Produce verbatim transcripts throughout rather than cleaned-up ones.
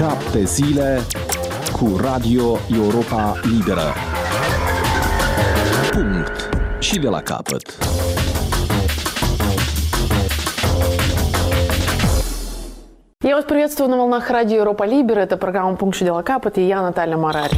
Șapte zile cu Radio Europa Liberă. Punct. Și de la capăt. Я вас приветствую на волнах Радио Европа Либера. Это программа «Пункт и дела капот», и я, Наталья Марари.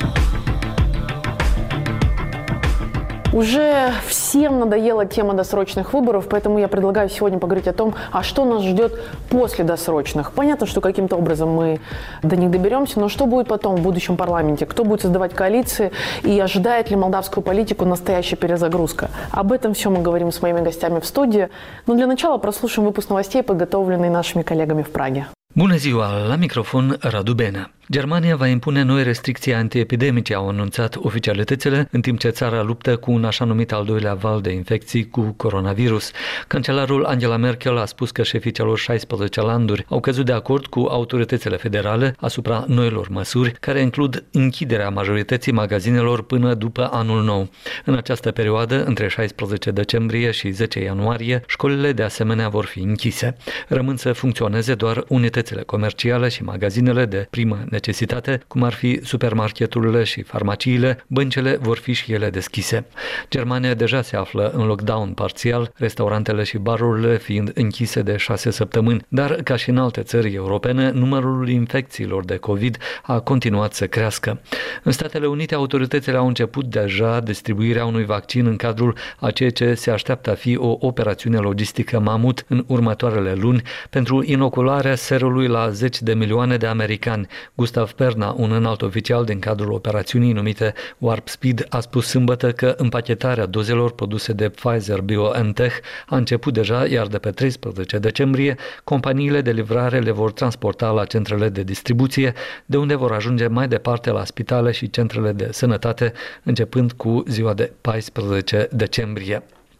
Уже всем надоела тема досрочных выборов, поэтому я предлагаю сегодня поговорить о том, а что нас ждет после досрочных. Понятно, что каким-то образом мы до них доберемся, но что будет потом в будущем парламенте? Кто будет создавать коалиции и ожидает ли молдавскую политику настоящая перезагрузка? Об этом все мы говорим с моими гостями в студии. Но для начала прослушаем выпуск новостей, подготовленный нашими коллегами в Праге. Bună ziua, la microfon Radu Benea. Germania va impune noi restricții antiepidemice, au anunțat oficialitățile, în timp ce țara luptă cu un așa numit al doilea val de infecții cu coronavirus. Cancelarul Angela Merkel a spus că șefii celor șaisprezece landuri au căzut de acord cu autoritățile federale asupra noilor măsuri, care includ închiderea majorității magazinelor până după anul nou. În această perioadă, între șaisprezece decembrie și zece ianuarie, școlile de asemenea vor fi închise. Rămân să funcționeze doar unitățile comerciale și magazinele de primă necesitate, cum ar fi supermarketurile și farmaciile, băncile vor fi și ele deschise. Germania deja se află în lockdown parțial, restaurantele și barurile fiind închise de șase săptămâni, dar, ca și în alte țări europene, numărul infecțiilor de COVID a continuat să crească. În Statele Unite, autoritățile au început deja distribuirea unui vaccin în cadrul a ceea ce se așteaptă a fi o operațiune logistică mamut în următoarele luni pentru inocularea serului la zeci de milioane de americani. Gustav Perna, un înalt oficial din cadrul operațiunii numite Warp Speed, a spus sâmbătă că împachetarea dozelor produse de Pfizer-BioNTech a început deja, iar de pe treisprezece decembrie, companiile de livrare le vor transporta la centrele de distribuție, de unde vor ajunge mai departe la spitale și centrele de sănătate, începând cu ziua de paisprezece decembrie.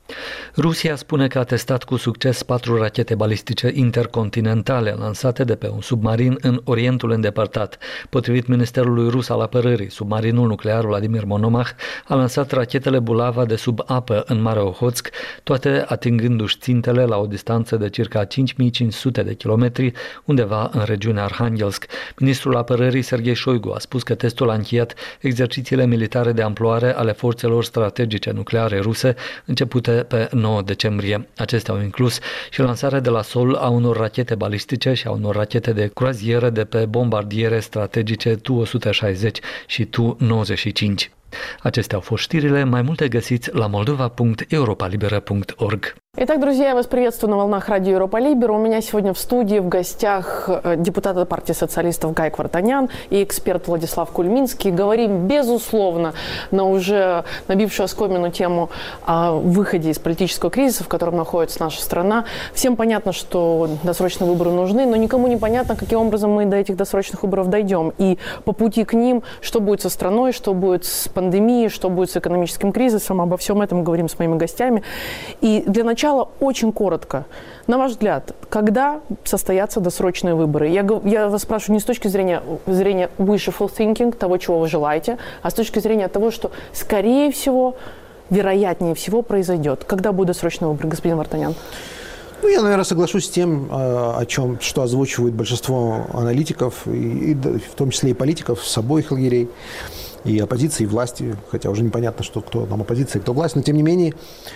Rusia spune că a testat cu succes patru rachete balistice intercontinentale lansate de pe un submarin în Orientul îndepărtat. Potrivit Ministerului Rus al Apărării, submarinul nuclear Vladimir Monomach a lansat rachetele Bulava de sub apă în Marea Ohotsk, toate atingându-și țintele la o distanță de circa cinci mii cinci sute de kilometri, undeva în regiunea Arhangelsk. Ministrul Apărării Sergei Shoigu a spus că testul a încheiat exercițiile militare de amploare ale forțelor strategice nucleare ruse, începute pe nouă decembrie. Acestea au inclus și lansarea de la sol a unor rachete balistice și a unor rachete de croazieră de pe bombardiere strategice Tu o sută șaizeci și Tu nouăzeci și cinci. Acestea au fost știrile, mai multe găsiți la moldova punct europa liberă punct org. Итак, друзья, я вас приветствую на волнах Радио Европа Либера. У меня сегодня в студии в гостях депутат от партии социалистов Гай Квартанян и эксперт Владислав Кульминский. Говорим, безусловно, на уже набившую оскомину тему о выходе из политического кризиса, в котором находится наша страна. Всем понятно, что досрочные выборы нужны, но никому не понятно, каким образом мы до этих досрочных выборов дойдем. И по пути к ним, что будет со страной, что будет с пандемией, что будет с экономическим кризисом. Обо всем этом говорим с моими гостями. И для начала очень коротко. На ваш взгляд, когда состоятся досрочные выборы? Я, я вас спрашиваю не с точки зрения, зрения wishful thinking, того, чего вы желаете, а с точки зрения того, что, скорее всего, вероятнее всего произойдет. Когда будут досрочные выборы, господин Вартанян? Ну, я, наверное, соглашусь с тем, о чем, что озвучивают большинство аналитиков, и, и, в том числе и политиков с обоих лагерей, и оппозиции, и власти, хотя уже непонятно, что кто там оппозиция, кто власть, но тем не менее,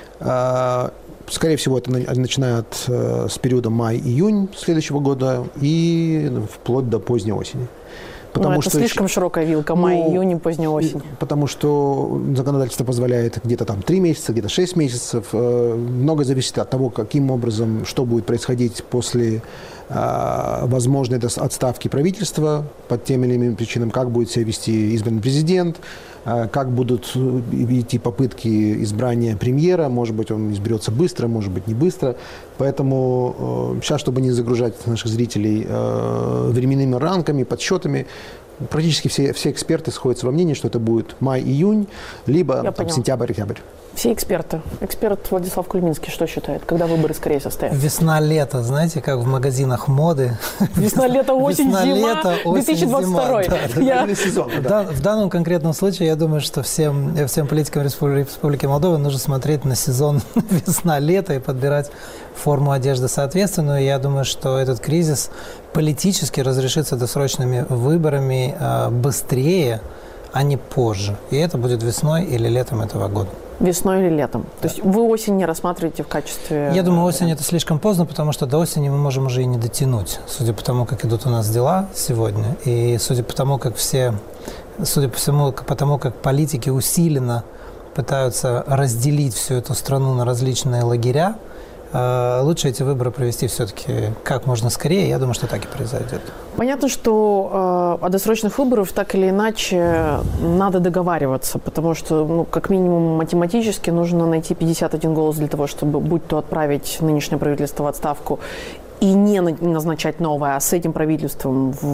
скорее всего, это начинает с периода май-июнь следующего года и вплоть до поздней осени. Потому ну, это что слишком еще... широкая вилка, май, ну, июнь, поздняя осень. Потому что законодательство позволяет где-то там три месяца, где-то шесть месяцев. Много зависит от того, каким образом, что будет происходить после возможной отставки правительства по тем или иным причинам, как будет себя вести избранный президент, как будут идти попытки избрания премьера, может быть, он изберется быстро, может быть, не быстро. Поэтому сейчас, чтобы не загружать наших зрителей временными рамками, подсчетами, практически все, все эксперты сходятся во мнении, что это будет май-июнь, либо там, сентябрь-октябрь. Все эксперты. Эксперт Владислав Кульминский что считает, когда выборы скорее состоятся? Весна-лето, знаете, как в магазинах моды. Весна-лето, осень-зима, две тысячи двадцать второй. Я... сезон, да. В данном конкретном случае, я думаю, что всем, всем политикам Республики Молдова нужно смотреть на сезон весна-лето и подбирать форму одежды соответственную. Я думаю, что этот кризис политически разрешится досрочными выборами быстрее, а не позже. И это будет весной или летом этого года. Весной или летом? То есть вы осень не рассматриваете в качестве... Я думаю, осень это слишком поздно, потому что до осени мы можем уже и не дотянуть, судя по тому, как идут у нас дела сегодня, и судя по тому, как все, судя по всему, по тому, как политики усиленно пытаются разделить всю эту страну на различные лагеря, лучше эти выборы провести все-таки как можно скорее. Я думаю, что так и произойдет. Понятно, что э, о досрочных выборах так или иначе надо договариваться, потому что, ну, как минимум математически нужно найти пятьдесят один голос для того, чтобы будь то отправить нынешнее правительство в отставку и не назначать новое, а с этим правительством, в,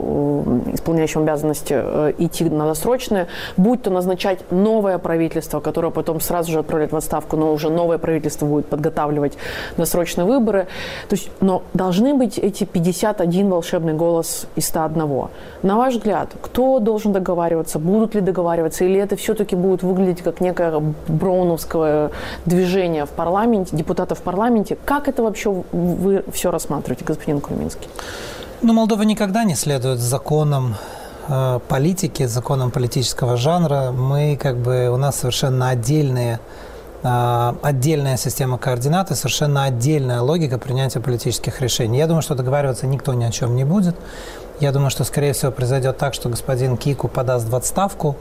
в, исполняющим обязанности, э, идти на досрочное, будь то назначать новое правительство, которое потом сразу же отправят в отставку, но уже новое правительство будет подготавливать досрочные выборы. То есть, но должны быть эти пятьдесят один волшебный голос из ста одного. На ваш взгляд, кто должен договариваться, будут ли договариваться, или это все-таки будет выглядеть как некое броуновское движение в парламенте, депутатов в парламенте? Как это вообще вы все рассматриваете, господин Кульминский? Ну, Молдова никогда не следует законам э, политики, законам политического жанра. Мы, как бы, у нас совершенно отдельные, э, отдельная система координат и совершенно отдельная логика принятия политических решений. Я думаю, что договариваться никто ни о чем не будет. Я думаю, что, скорее всего, произойдет так, что господин Кику подаст в отставку.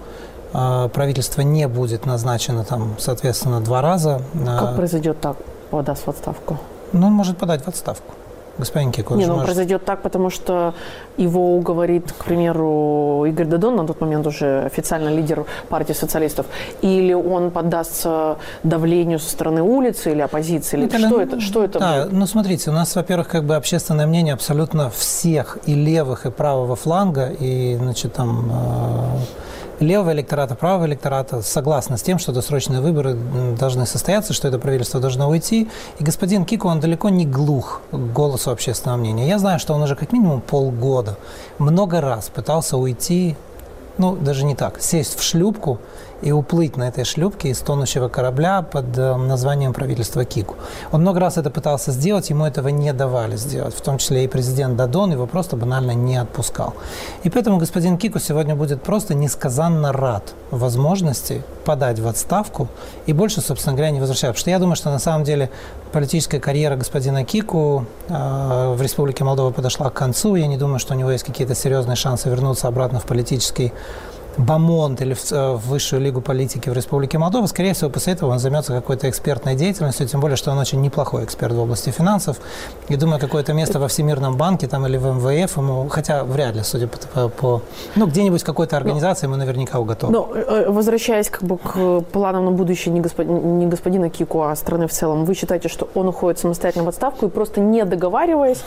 Э, правительство не будет назначено, там, соответственно, два раза. Как произойдет так, подаст в отставку? Ну, он может подать в отставку. Господин Кику. Не, ну может... произойдет так, потому что его уговорит, к примеру, Игорь Додон, на тот момент уже официально лидер партии социалистов, или он поддастся давлению со стороны улицы или оппозиции, или это, что, ну, это, что это да, будет? Ну, смотрите, у нас, во-первых, как бы общественное мнение абсолютно всех и левых, и правого фланга, и, значит, там... Э- левого электората, правого электората согласны с тем, что досрочные выборы должны состояться, что это правительство должно уйти. И господин Кику, он далеко не глух к голосу общественного мнения. Я знаю, что он уже как минимум полгода много раз пытался уйти, ну, даже не так, сесть в шлюпку и уплыть на этой шлюпке из тонущего корабля под названием правительства Кику. Он много раз это пытался сделать, ему этого не давали сделать, в том числе и президент Додон его просто банально не отпускал. И поэтому господин Кику сегодня будет просто несказанно рад возможности подать в отставку и больше, собственно говоря, не возвращаться. Потому что я думаю, что на самом деле политическая карьера господина Кику э, в Республике Молдова подошла к концу. Я не думаю, что у него есть какие-то серьезные шансы вернуться обратно в политический бомонд или в, в высшую лигу политики в Республике Молдова. Скорее всего, после этого он займется какой-то экспертной деятельностью, тем более, что он очень неплохой эксперт в области финансов. И думаю, какое-то место во Всемирном банке там, или в эм вэ эф ему, хотя вряд ли, судя по... по ну, где-нибудь в какой-то организации ему наверняка уготован. Но, возвращаясь как бы к планам на будущее не, господ... не господина Кику, а страны в целом, вы считаете, что он уходит самостоятельно в отставку и просто не договариваясь,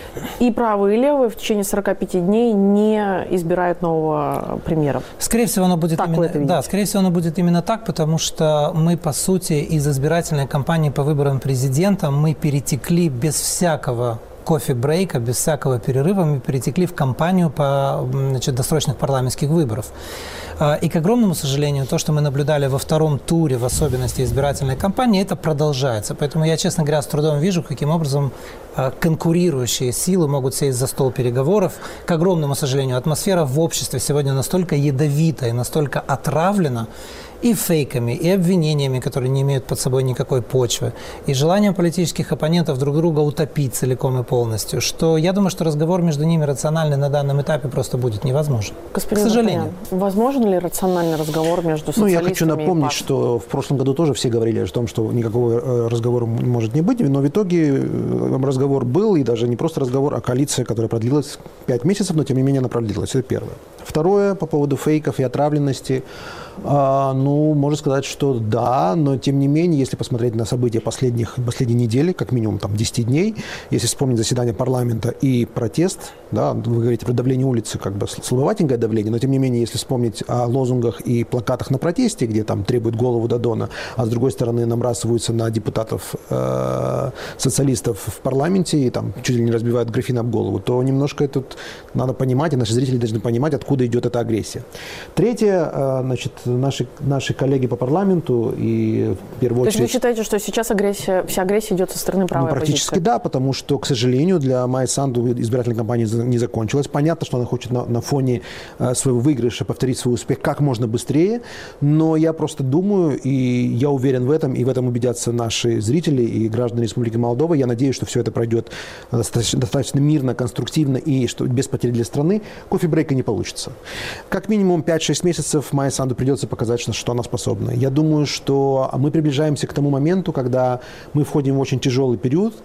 и правые, и левые в течение сорока пяти дней не избирают нового премьера? Скорее всего, оно будет так именно, да, скорее всего, оно будет именно так, потому что мы, по сути, из избирательной кампании по выборам президента мы перетекли без всякого кофе-брейка, без всякого перерыва, мы перетекли в кампанию по, значит, досрочных парламентских выборов. И, к огромному сожалению, то, что мы наблюдали во втором туре, в особенности избирательной кампании, это продолжается. Поэтому я, честно говоря, с трудом вижу, каким образом конкурирующие силы могут сесть за стол переговоров. К огромному сожалению, атмосфера в обществе сегодня настолько ядовита и настолько отравлена и фейками, и обвинениями, которые не имеют под собой никакой почвы, и желанием политических оппонентов друг друга утопить целиком и полностью, что я думаю, что разговор между ними рациональный на данном этапе просто будет невозможен. Господин к сожалению. Д'Артаньян, возможен ли рациональный разговор между социалистами? Ну, я хочу напомнить, и что в прошлом году тоже все говорили о том, что никакого разговора может не быть, но в итоге разговор был, и даже не просто разговор, а коалиция, которая продлилась пять месяцев, но тем не менее она продлилась. Это первое. Второе, по поводу фейков и отравленности. А, ну, можно сказать, что да, но тем не менее, если посмотреть на события последних, последней недели, как минимум там десять дней, если вспомнить заседание парламента и протест, да, вы говорите про давление улицы, как бы слабоватенькое давление, но тем не менее, если вспомнить о лозунгах и плакатах на протесте, где там требуют голову Додона, а с другой стороны набрасываются на депутатов э, социалистов в парламенте и там чуть ли не разбивают графин об голову, то немножко тут надо понимать, и наши зрители должны понимать, откуда идет эта агрессия. Третье, э, значит, наши, наши коллеги по парламенту и в первую очередь... То есть вы считаете, что сейчас агрессия, вся агрессия идет со стороны правой ну, практически оппозиции? Да, потому что, к сожалению, для Майи Санду избирательная кампания не закончилась. Понятно, что она хочет на, на фоне э, своего выигрыша повторить свой успех как можно быстрее, но я просто думаю, и я уверен в этом, и в этом убедятся наши зрители и граждане Республики Молдова. Я надеюсь, что все это пройдет достаточно, достаточно мирно, конструктивно и что без потерь для страны. Кофе-брейка не получится. Как минимум пять-шесть месяцев Майе Санду придется показать, что, что она способна. Я думаю, что мы приближаемся к тому моменту, когда мы входим в очень тяжелый период,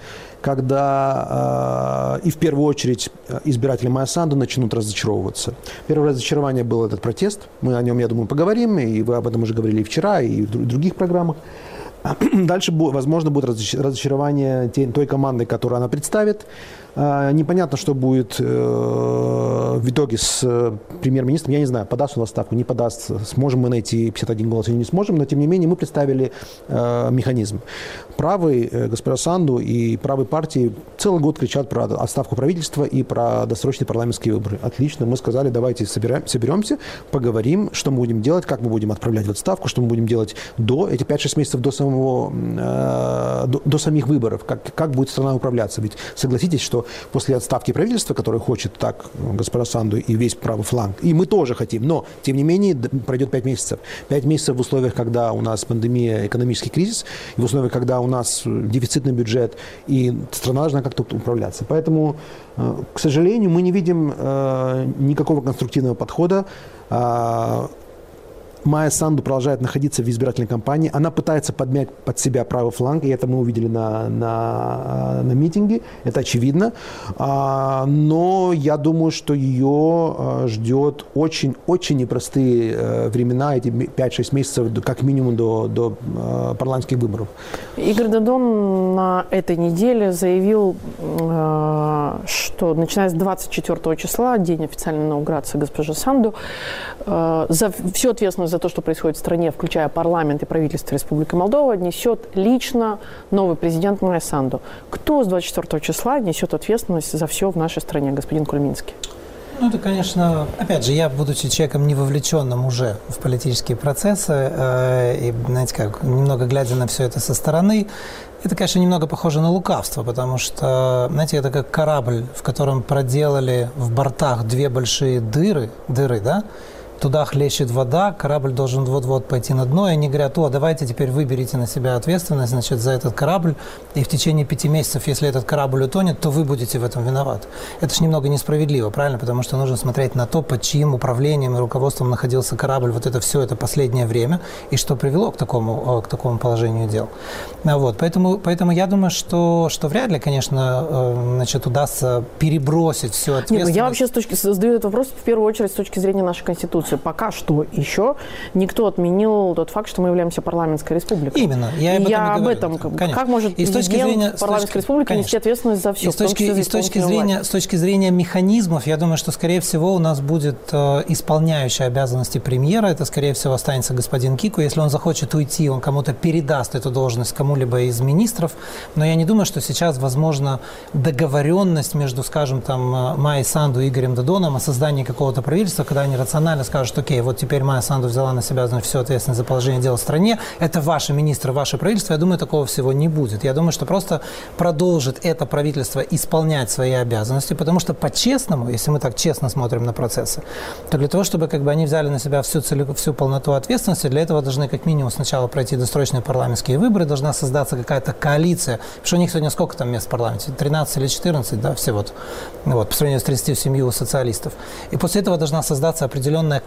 когда э, и в первую очередь избиратели Майи Санду начнут разочаровываться. Первое разочарование был этот протест. Мы о нем, я думаю, поговорим, и вы об этом уже говорили и вчера, и в других программах. Дальше, возможно, будет разочарование той команды, которую она представит. Непонятно, что будет в итоге с премьер-министром. Я не знаю, подаст он в отставку, не подаст, сможем мы найти пятьдесят один голос или не сможем, но, тем не менее, мы представили механизм. Правый, госпожа Санду и правые партии целый год кричат про отставку правительства и про досрочные парламентские выборы. Отлично, мы сказали, давайте собираем, соберемся, поговорим, что мы будем делать, как мы будем отправлять в отставку, что мы будем делать до, эти пять-шесть месяцев до, самого, до, до самих выборов, как, как будет страна управляться. Ведь согласитесь, что после отставки правительства, которое хочет так госпожа Санду и весь правый фланг, и мы тоже хотим, но, тем не менее, пройдет пять месяцев. Пять месяцев в условиях, когда у нас пандемия, экономический кризис, и в условиях, когда у нас дефицитный бюджет, и страна должна как-то управляться. Поэтому, к сожалению, мы не видим никакого конструктивного подхода. Майя Санду продолжает находиться в избирательной кампании. Она пытается подмять под себя правый фланг, и это мы увидели на, на, на митинге, это очевидно. Но я думаю, что ее ждет очень-очень непростые времена, эти пять-шесть месяцев, как минимум до, до парламентских выборов. Игорь Додон на этой неделе заявил, что начиная с двадцать четвёртого числа, день официальной инаугурации госпожи Санду, за всю ответственность за то, что происходит в стране, включая парламент и правительство Республики Молдова, несет лично новый президент Майя Санду. Кто с двадцать четвёртого числа несет ответственность за все в нашей стране, господин Кульминский? Ну, это, конечно, опять же, я, будучи человеком не вовлеченным уже в политические процессы, э, и, знаете, как, немного глядя на все это со стороны, это, конечно, немного похоже на лукавство, потому что, знаете, это как корабль, в котором проделали в бортах две большие дыры, дыры, да, туда хлещет вода, корабль должен вот-вот пойти на дно, и они говорят, о, давайте теперь вы берите на себя ответственность, значит, за этот корабль, и в течение пяти месяцев, если этот корабль утонет, то вы будете в этом виноваты. Это же немного несправедливо, правильно? Потому что нужно смотреть на то, под чьим управлением и руководством находился корабль вот это все, это последнее время, и что привело к такому, к такому положению дел. Вот, поэтому, поэтому я думаю, что, что вряд ли, конечно, значит, удастся перебросить всю ответственность. Нет, я вообще с точки, задаю этот вопрос в первую очередь с точки зрения нашей Конституции. Пока что еще никто отменил тот факт, что мы являемся парламентской республикой. Именно. Я об этом, я об этом Конечно. Как может и с точки президент зрения, парламентской точки, республики конечно. нести ответственность за все? И с точки, и с точки, зрения, с точки зрения механизмов, я думаю, что, скорее всего, у нас будет э, исполняющий обязанности премьера. Это, скорее всего, останется господин Кику. Если он захочет уйти, он кому-то передаст эту должность кому-либо из министров. Но я не думаю, что сейчас возможна договоренность между, скажем, там, Майей Санду и Игорем Додоном о создании какого-то правительства, когда они рационально скажут, окей, вот теперь Майя Санду взяла на себя, значит, всю ответственность за положение дел в стране. Это ваши министры, ваше правительство. Я думаю, такого всего не будет. Я думаю, что просто продолжит это правительство исполнять свои обязанности, потому что по-честному, если мы так честно смотрим на процессы, то для того, чтобы как бы они взяли на себя всю, целиком, всю полноту ответственности, для этого должны как минимум сначала пройти досрочные парламентские выборы, должна создаться какая-то коалиция. Потому что у них сегодня сколько там мест в парламенте? тринадцать или четырнадцать, да, всего. Вот, по сравнению с тридцатью семью у социалистов. И после этого должна создаться определенная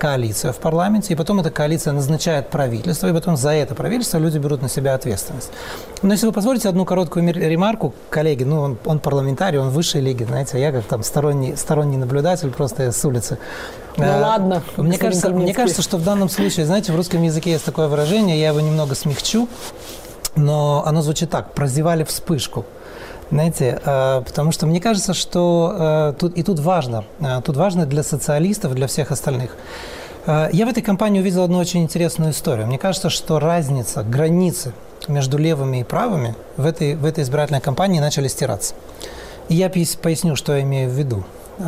коалиция в парламенте, и потом эта коалиция назначает правительство, и потом за это правительство люди берут на себя ответственность. Но если вы позволите одну короткую ремарку, коллеги, ну он, он парламентарий, он высшей лиги, знаете, а я как там сторонний, сторонний наблюдатель просто с улицы. Ну а, ладно. Мне кажется, мне кажется, что в данном случае, знаете, в русском языке есть такое выражение, я его немного смягчу, но оно звучит так: прозевали вспышку. Знаете, потому что мне кажется, что тут, и тут важно, тут важно для социалистов, для всех остальных. Я в этой кампании увидел одну очень интересную историю. Мне кажется, что разница, границы между левыми и правыми в этой, в этой избирательной кампании начали стираться. И я поясню, что я имею в виду.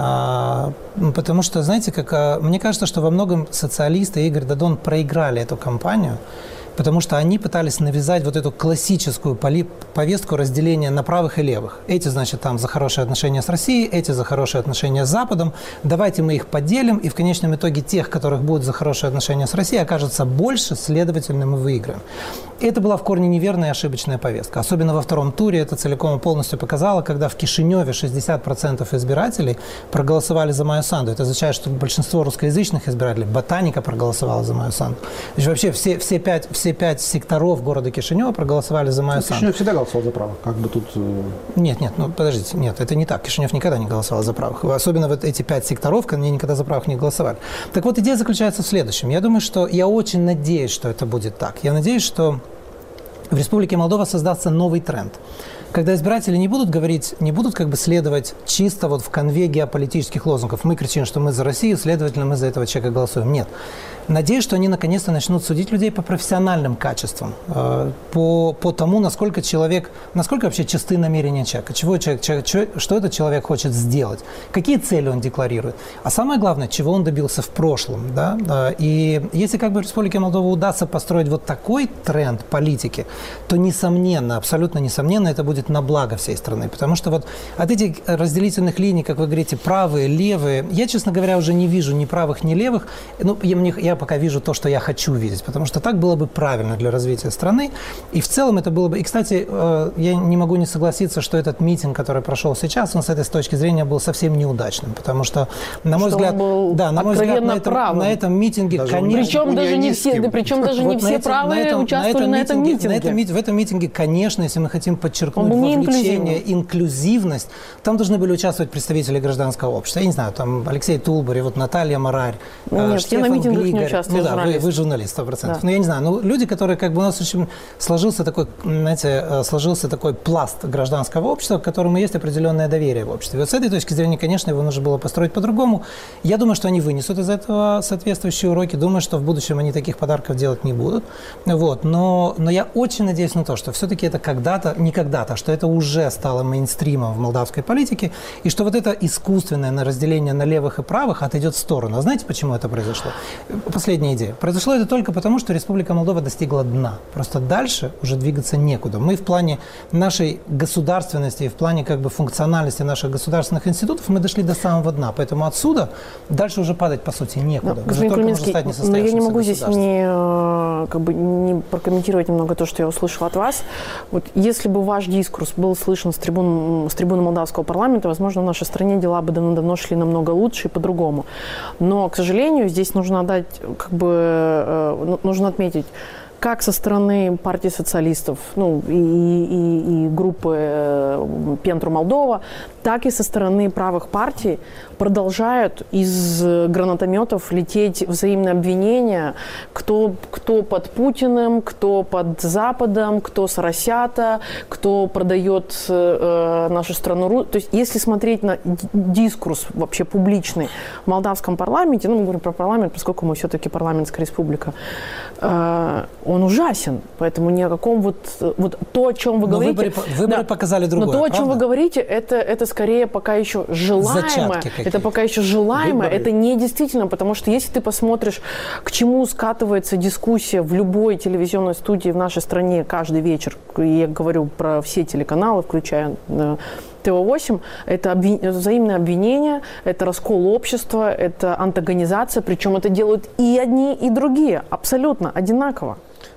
Потому что, знаете, как, мне кажется, что во многом социалисты и Игорь Дадон проиграли эту кампанию, потому что они пытались навязать вот эту классическую повестку разделения на правых и левых. Эти, значит, там за хорошие отношения с Россией, эти за хорошие отношения с Западом. Давайте мы их поделим, и в конечном итоге тех, которых будут за хорошие отношения с Россией, окажется больше, следовательно, мы выиграем. И это была в корне неверная и ошибочная повестка. Особенно во втором туре это целиком и полностью показало, когда в Кишиневе шестьдесят процентов избирателей проголосовали за Майю Санду. Это означает, что большинство русскоязычных избирателей, ботаника, проголосовало за Майю Санду. То есть вообще все, все, пять, все пять секторов города Кишинева проголосовали за Майю Санду. Кишинев всегда голосовал за правых, как бы тут... Нет, нет, ну подождите, нет, это не так. Кишинев никогда не голосовал за правых. Особенно вот эти пять секторов, они никогда за правых не голосовали. Так вот, идея заключается в следующем. Я думаю, что я очень надеюсь, что это будет так. Я надеюсь, что в Республике Молдова создастся новый тренд, когда избиратели не будут говорить, не будут как бы следовать чисто вот в конве геополитических лозунгов. Мы кричим, что мы за Россию, следовательно, мы за этого человека голосуем. Нет. Надеюсь, что они наконец-то начнут судить людей по профессиональным качествам, по, по тому, насколько человек, насколько вообще чисты намерения человека, чего человек, человек, что этот человек хочет сделать, какие цели он декларирует, а самое главное, чего он добился в прошлом. Да? И если как бы Республике Молдова удастся построить вот такой тренд политики, то несомненно, абсолютно несомненно, это будет на благо всей страны, потому что вот от этих разделительных линий, как вы говорите, правые, левые, я, честно говоря, уже не вижу ни правых, ни левых, ну, я, мне, я пока вижу то, что я хочу видеть, потому что так было бы правильно для развития страны, и в целом это было бы... И, кстати, я не могу не согласиться, что этот митинг, который прошел сейчас, он с этой точки зрения был совсем неудачным, потому что, на мой что взгляд, да, на мой взгляд, на этом, на этом митинге, даже конечно... Причем даже не все, да, причем даже не вот все этом, правые на этом, участвовали на этом митинге. На этом, в этом митинге, конечно, если мы хотим подчеркнуть вовлечение, инклюзивность, там должны были участвовать представители гражданского общества. Я не знаю, там Алексей Тулбарев, вот Наталья Марарь, Нет, Штефан я на митингах Глигарь. не участвую, Ну да, вы, вы журналист, сто процентов. Да. Но я не знаю, ну люди, которые как бы у нас очень сложился такой, знаете, сложился такой пласт гражданского общества, к которому есть определенное доверие в обществе. И вот с этой точки зрения, конечно, его нужно было построить по-другому. Я думаю, что они вынесут из этого соответствующие уроки. Думаю, что в будущем они таких подарков делать не будут. Вот. Но, но я очень надеюсь на то, что все-таки это когда-то, не когда-то, что это уже стало мейнстримом в молдавской политике, и что вот это искусственное разделение на левых и правых отойдет в сторону. А знаете, почему это произошло? Последняя идея. Произошло это только потому, что Республика Молдова достигла дна. Просто дальше уже двигаться некуда. Мы в плане нашей государственности и в плане как бы функциональности наших государственных институтов мы дошли до самого дна. Поэтому отсюда дальше уже падать, по сути, некуда. Но, господин Кульминский, но я не могу здесь не, как бы, не прокомментировать немного то, что я услышала от вас. Вот если бы ваш дискурс был слышен с трибун, с трибуны молдавского парламента, возможно, в нашей стране дела бы давно шли намного лучше и по-другому. Но, к сожалению, здесь нужно отдать, как бы, нужно отметить, как со стороны партии социалистов, ну, и, и, и группы Пентру Молдова, так и со стороны правых партий продолжают из гранатометов лететь взаимные обвинения, кто, кто под Путиным, кто под Западом, кто соросята, кто продает э, нашу страну. То есть если смотреть на дискурс вообще публичный в молдавском парламенте, ну, мы говорим про парламент, поскольку мы все-таки парламентская республика, э, он ужасен. Поэтому ни о каком вот, вот то, о чем вы но говорите... Выборы, выборы да, показали другое, но то, о чем правда? Вы говорите, это, это скорее пока еще желаемо. Это пока еще желаемо. Выборы. Это не действительно, потому что если ты посмотришь, к чему скатывается дискуссия в любой телевизионной студии в нашей стране каждый вечер, я говорю про все телеканалы, включая Т В восемь, это обвин... взаимное обвинение, это раскол общества, это антагонизация, причем это делают и одни, и другие, абсолютно одинаково.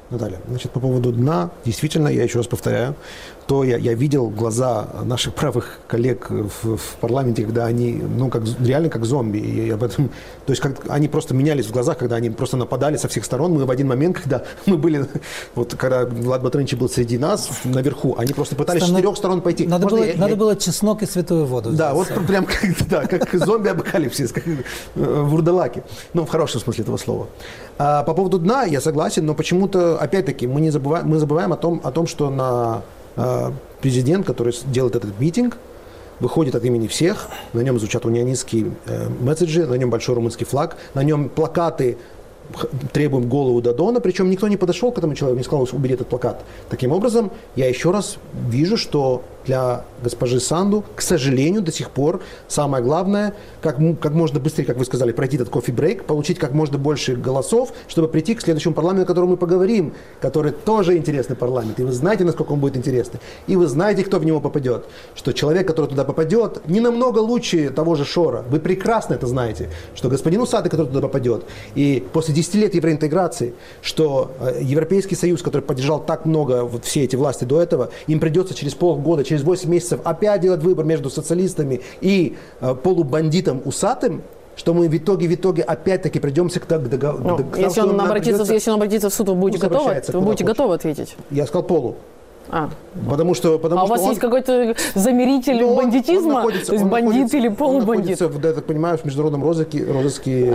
Наталья, значит, по поводу дна, действительно, я еще раз повторяю, то я, я видел глаза наших правых коллег в, в парламенте, когда они, ну, как, реально как зомби, и об этом, то есть, как, они просто менялись в глазах, когда они просто нападали со всех сторон. Мы в один момент, когда мы были, вот, когда Влад Батрынич был среди нас, наверху, они просто пытались с четырех сторон пойти. Надо, было, я, надо я... было чеснок и святую воду взять. Да, вот прям как, да, как зомби-апокалипсис, как вурдалаки, ну, в хорошем смысле этого слова. А по поводу дна я согласен, но почему-то, опять-таки, мы, не забываем, мы забываем о том, о том, что на э, президент, который делает этот митинг, выходит от имени всех, на нем звучат унионистские э, месседжи, на нем большой румынский флаг, на нем плакаты «Требуем голову Додона», причем никто не подошел к этому человеку, не сказал, убери этот плакат. Таким образом, я еще раз вижу, что для госпожи Санду, к сожалению, до сих пор самое главное, как, как можно быстрее, как вы сказали, пройти этот кофе-брейк, получить как можно больше голосов, чтобы прийти к следующему парламенту, о котором мы поговорим, который тоже интересный парламент. И вы знаете, насколько он будет интересный. И вы знаете, кто в него попадет. Что человек, который туда попадет, не намного лучше того же Шора. Вы прекрасно это знаете. Что господин Усатый, который туда попадет, и после десяти лет евроинтеграции, что Европейский Союз, который поддержал так много вот, все эти власти до этого, им придется через полгода, через восемь месяцев опять делать выбор между социалистами и э, полубандитом Усатым, что мы в итоге, в итоге опять-таки придемся к договору. Ну, если, он обратится, если он обратится в суд, вы будете готовы, вы будете готовы ответить? Я сказал полу. А. Потому что, потому а у что вас он, есть какой-то замеритель ну, бандитизма? Он, он то есть бандит или полубандит? Он находится, я так понимаю, в международном розыске. розыске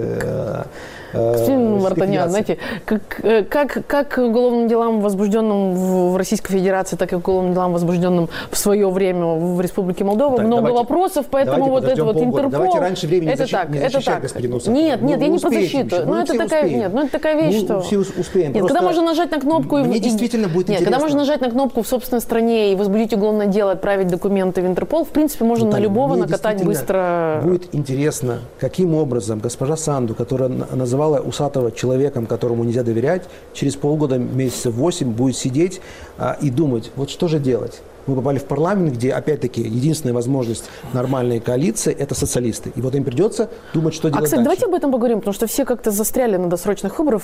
а. Господин Вартанян, знаете, как, как, как к уголовным делам, возбужденным в Российской Федерации, так и к уголовным делам, возбужденным в свое время в Республике Молдова, так, много давайте, вопросов, поэтому вот это вот Интерпол... Давайте раньше времени это защи... так, не это так. Нет, нет, ну, я не по защиту. Ну, это такая, нет, ну, это такая вещь, ну, что... Все успеем. Нет, когда можно нажать на кнопку... Мне и... действительно будет нет, интересно. Когда можно нажать на кнопку в собственной стране и возбудить уголовное дело, отправить документы в Интерпол, в принципе, можно Наталья, на любого накатать быстро... Будет интересно, каким образом госпожа Санду, которая называла Усатого человеком, которому нельзя доверять, через полгода, месяцев восемь, будет сидеть а, и думать, вот что же делать. Мы попали в парламент, где, опять-таки, единственная возможность нормальной коалиции – это социалисты. И вот им придется думать, что делать А, кстати, дальше. давайте об этом поговорим, потому что все как-то застряли на досрочных выборах.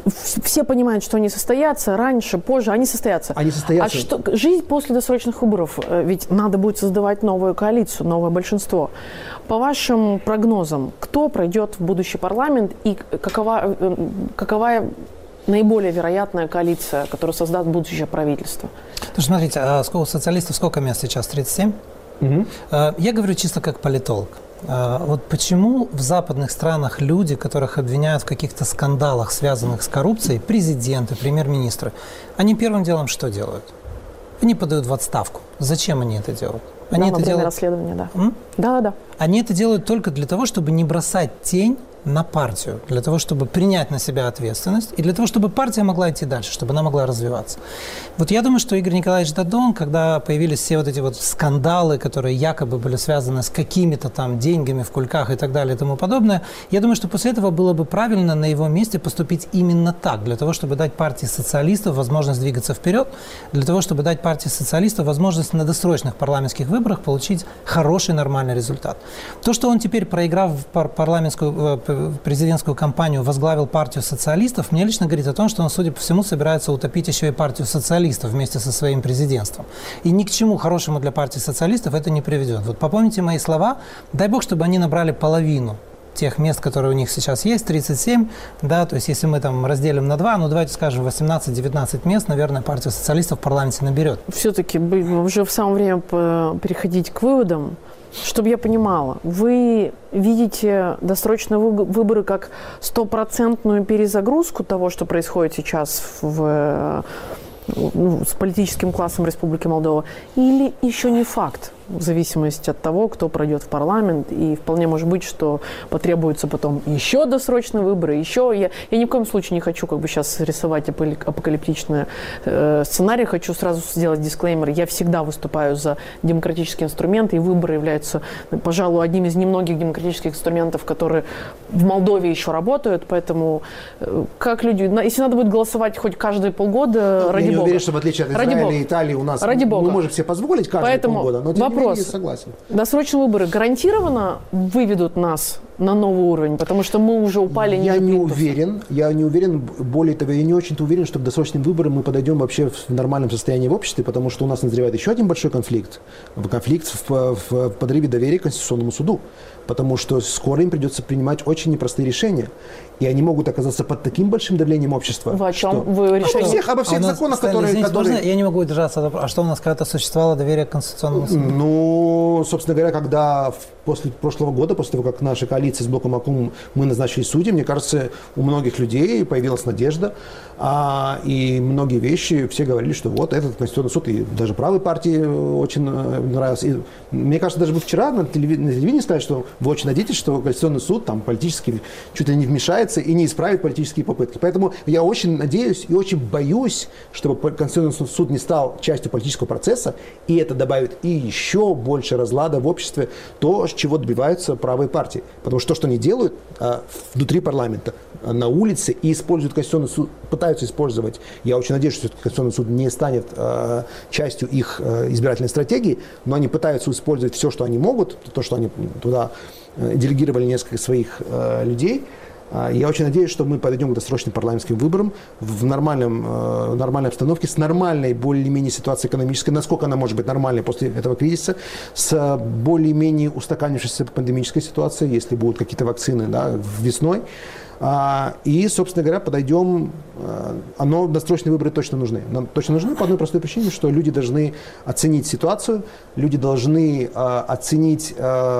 Все понимают, что они состоятся раньше, позже, они состоятся. Они состоятся. А что, жизнь после досрочных выборов, ведь надо будет создавать новую коалицию, новое большинство. По вашим прогнозам, кто пройдет в будущий парламент и какова, какова наиболее вероятная коалиция, которая создаст будущее правительство? Ну, смотрите, а сколько социалистов, сколько мест сейчас? тридцать семь? Угу. Я говорю чисто как политолог. Вот почему в западных странах люди, которых обвиняют в каких-то скандалах, связанных с коррупцией, президенты, премьер-министры, они первым делом что делают? Они подают в отставку. Зачем они это делают? Они да, это во время делают... расследования, да. М? Да, да, да. Они это делают только для того, чтобы не бросать тень на партию, для того, чтобы принять на себя ответственность и для того, чтобы партия могла идти дальше, чтобы она могла развиваться. Вот я думаю, что Игорь Николаевич Додон, когда появились все вот эти вот скандалы, которые якобы были связаны с какими-то там деньгами в кульках и так далее и тому подобное, я думаю, что после этого было бы правильно на его месте поступить именно так, для того, чтобы дать партии социалистов возможность двигаться вперед, для того, чтобы дать партии социалистов возможность на досрочных парламентских выборах получить хороший, нормальный результат. То, что он теперь, проиграв в парламентскую президентскую кампанию, возглавил партию социалистов, мне лично говорит о том, что он, судя по всему, собирается утопить еще и партию социалистов вместе со своим президентством. И ни к чему хорошему для партии социалистов это не приведет. Вот попомните мои слова, дай бог, чтобы они набрали половину тех мест, которые у них сейчас есть, тридцать семь, да, то есть если мы там разделим на два, ну давайте скажем восемнадцать-девятнадцать мест, наверное, партия социалистов в парламенте наберет. Все-таки уже в самое время переходить к выводам. Чтобы я понимала, вы видите досрочные выборы как стопроцентную перезагрузку того, что происходит сейчас в, ну, с политическим классом Республики Молдова, или еще не факт, в зависимости от того, кто пройдет в парламент, и вполне может быть, что потребуются потом еще досрочные выборы, еще... Я, я ни в коем случае не хочу как бы сейчас рисовать апокалиптичный э, сценарий, хочу сразу сделать дисклеймер. Я всегда выступаю за демократические инструменты, и выборы являются, пожалуй, одним из немногих демократических инструментов, которые в Молдове еще работают, поэтому э, как люди... Если надо будет голосовать хоть каждые полгода, ну, ради я не бога. уверен, что в отличие от Израиля и Италии у нас ради мы бога. можем себе позволить каждые Поэтому полгода, но вопрос. Согласен. Досрочные выборы гарантированно выведут нас на новый уровень? Потому что мы уже упали ниже Я не плинтуса. уверен, я не уверен, более того, я не очень-то уверен, что к досрочным выборам мы подойдем вообще в нормальном состоянии в обществе, потому что у нас назревает еще один большой конфликт. Конфликт в, в подрыве доверия к Конституционному суду. Потому что скоро им придется принимать очень непростые решения. И они могут оказаться под таким большим давлением общества. Вы о чем? Что... Вы решили? Обо всех, обо всех а нас, законах, Сталин, которые... извините, которые... можно? Я не могу удержаться. А что у нас когда-то существовало доверие к Конституционному суду? Ну, собственно говоря, когда после прошлого года, после того, как наша коалиция с блоком Акум мы назначили судей, мне кажется, у многих людей появилась надежда. А, и многие вещи, все говорили, что вот этот Конституционный суд, и даже правой партии очень нравился. И, мне кажется, даже вы вчера на телевидении, на телевидении сказали, что вы очень надеетесь, что Конституционный суд там политически чуть ли не вмешается и не исправит политические попытки. Поэтому я очень надеюсь и очень боюсь, чтобы Конституционный суд не стал частью политического процесса, и это добавит и еще больше разлада в обществе, то, чего добиваются правые партии. Потому что то, что они делают а, внутри парламента, а, на улице, и используют Конституционный суд, пытаются использовать, я очень надеюсь, что Конституционный суд не станет а, частью их а, избирательной стратегии, но они пытаются использовать все, что они могут, то, что они туда а, делегировали несколько своих а, людей. Я очень надеюсь, что мы подойдем к досрочным парламентским выборам в нормальном, э, нормальной обстановке, с нормальной более-менее ситуацией экономической, насколько она может быть нормальной после этого кризиса, с более-менее устаканившейся пандемической ситуацией, если будут какие-то вакцины, да, весной. А, и, собственно говоря, подойдем, а, но досрочные выборы точно нужны. Нам точно нужны по одной простой причине, что люди должны оценить ситуацию, люди должны а, оценить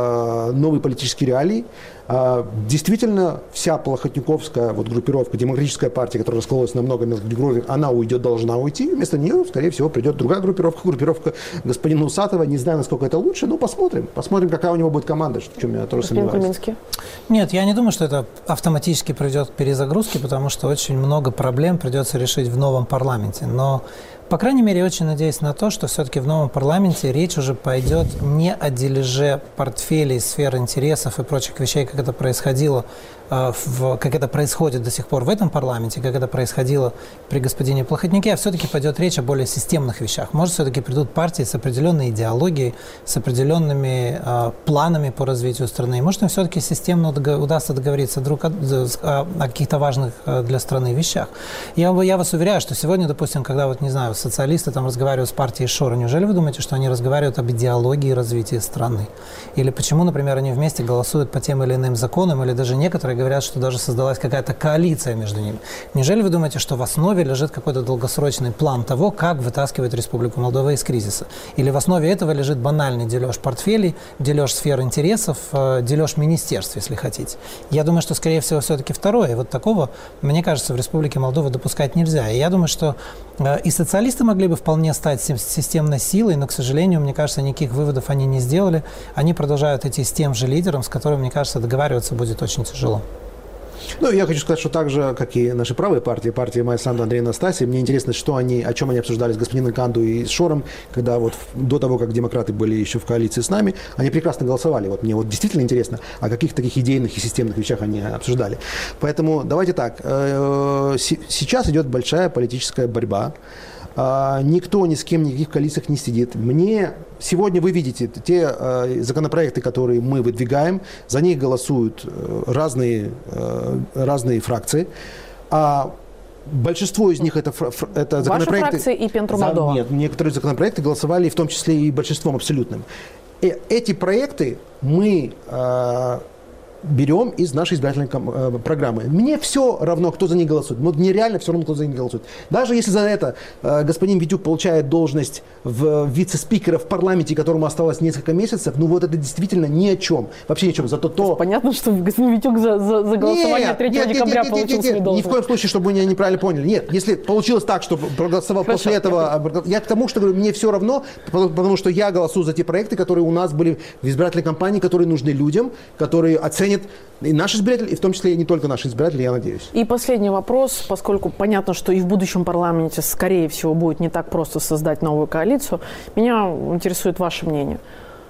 а, новые политические реалии. А, действительно, вся плохотниковская вот, группировка, демократическая партия, которая раскололась на много мелких группировок, она уйдет, должна уйти. Вместо нее, скорее всего, придет другая группировка, группировка господина Усатова. Не знаю, насколько это лучше, но посмотрим. Посмотрим, какая у него будет команда, в чем я тоже сомневаюсь. Нет, я не думаю, что это автоматически приведет к перезагрузке, потому что очень много проблем придется решить в новом парламенте. Но, по крайней мере, я очень надеюсь на то, что все-таки в новом парламенте речь уже пойдет не о дележе портфелей, сфер интересов и прочих вещей, как это происходило, в, как это происходит до сих пор в этом парламенте, как это происходило при господине Плохотнике, а все-таки пойдет речь о более системных вещах. Может, все-таки придут партии с определенной идеологией, с определенными э, планами по развитию страны. Может, им все-таки системно удастся договориться друг о, о, о каких-то важных э, для страны вещах. Я, я вас уверяю, что сегодня, допустим, когда, вот, не знаю, социалисты там разговаривают с партией Шора, неужели вы думаете, что они разговаривают об идеологии развития страны? Или почему, например, они вместе голосуют по тем или иным законам, или даже некоторые говорят, что даже создалась какая-то коалиция между ними. Неужели вы думаете, что в основе лежит какой-то долгосрочный план того, как вытаскивать Республику Молдова из кризиса? Или в основе этого лежит банальный дележ портфелей, дележ сфер интересов, дележ министерств, если хотите? Я думаю, что, скорее всего, все-таки второе. И вот такого, мне кажется, в Республике Молдова допускать нельзя. И я думаю, что и социалисты могли бы вполне стать системной силой, но, к сожалению, мне кажется, никаких выводов они не сделали. Они продолжают идти с тем же лидером, с которым, мне кажется, договариваться будет очень тяжело. Ну, я хочу сказать, что так же, как и наши правые партии, партия Майя Санду, Андрея Настасии, мне интересно, что они, о чем они обсуждали с господином Канду и с Шором, когда вот до того, как демократы были еще в коалиции с нами, они прекрасно голосовали. Вот мне вот действительно интересно, о каких таких идейных и системных вещах они обсуждали. Поэтому давайте так. Сейчас идет большая политическая борьба. Никто ни с кем никаких коалициях не сидит. Мне сегодня вы видите те э, законопроекты, которые мы выдвигаем, за них голосуют э, разные, э, разные фракции. А большинство из них это, это законопроекты... Ваша фракция и Пентру Молдова? Нет, некоторые законопроекты голосовали, в том числе и большинством абсолютным. И эти проекты мы... Э, берем из нашей избирательной программы. Мне все равно, кто за них голосует. Но мне реально все равно, кто за них голосует. Даже если за это э, господин Витюк получает должность в вице-спикера в парламенте, которому осталось несколько месяцев, ну вот это действительно ни о чем. Вообще ни о чем. Зато то... Понятно, что господин Витюк за, за, за голосование нет, третьего декабря нет, нет, получил нет, нет, свою должность. Ни в коем случае, чтобы вы меня неправильно поняли. Нет, если получилось так, что проголосовал Хорошо, после этого... Я к тому, что говорю, мне все равно, потому что я голосую за те проекты, которые у нас были в избирательной кампании, которые нужны людям, которые оценят и наши избиратели, и в том числе и не только наши избиратели, я надеюсь. И последний вопрос, поскольку понятно, что и в будущем парламенте, скорее всего, будет не так просто создать новую коалицию, меня интересует ваше мнение.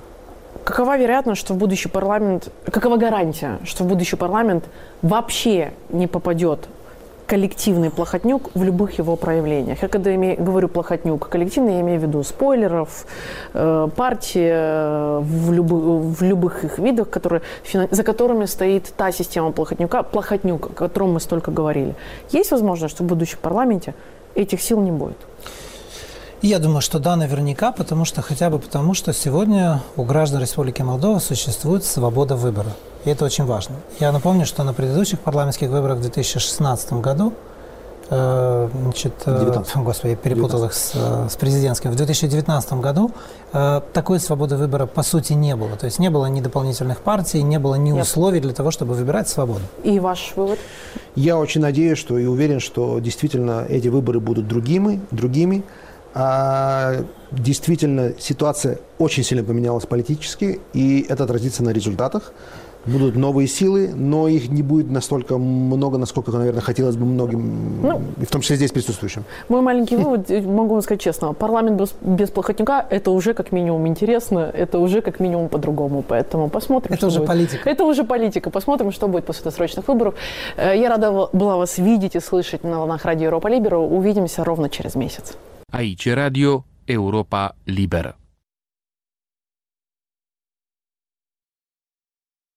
Какова вероятность, что в будущий парламент, какова гарантия, что в будущий парламент вообще не попадет коллективный плохотнюк в любых его проявлениях. Я когда имею, говорю плохотнюк коллективный, я имею в виду спойлеров, э, партии э, в, любы, в любых их видах, которые, за которыми стоит та система плохотнюка, плохотнюк, о котором мы столько говорили. Есть возможность, что в будущем парламенте этих сил не будет? Я думаю, что да, наверняка, потому что хотя бы потому, что сегодня у граждан Республики Молдова существует свобода выбора. И это очень важно. Я напомню, что на предыдущих парламентских выборах в две тысячи шестнадцатом году, э, значит, э, господи, я перепутал их с, с президентским, в две тысячи девятнадцатом году э, такой свободы выбора по сути не было. То есть не было ни дополнительных партий, не было ни условий для того, чтобы выбирать свободу. И ваш вывод? Я очень надеюсь, что и уверен, что действительно эти выборы будут другими, другими. А действительно ситуация очень сильно поменялась политически, и это отразится на результатах. Будут новые силы, но их не будет настолько много, насколько, наверное, хотелось бы многим, ну, в том числе здесь присутствующим. Мой маленький вывод, могу вам сказать честно, парламент без, без плохотнюка – это уже как минимум интересно, это уже как минимум по-другому, поэтому посмотрим, это уже будет. политика. Это уже политика, посмотрим, что будет после досрочных выборов. Я рада была вас видеть и слышать на волнах радио Европа Либера. Увидимся ровно через месяц. Aici Radio Europa Liberă.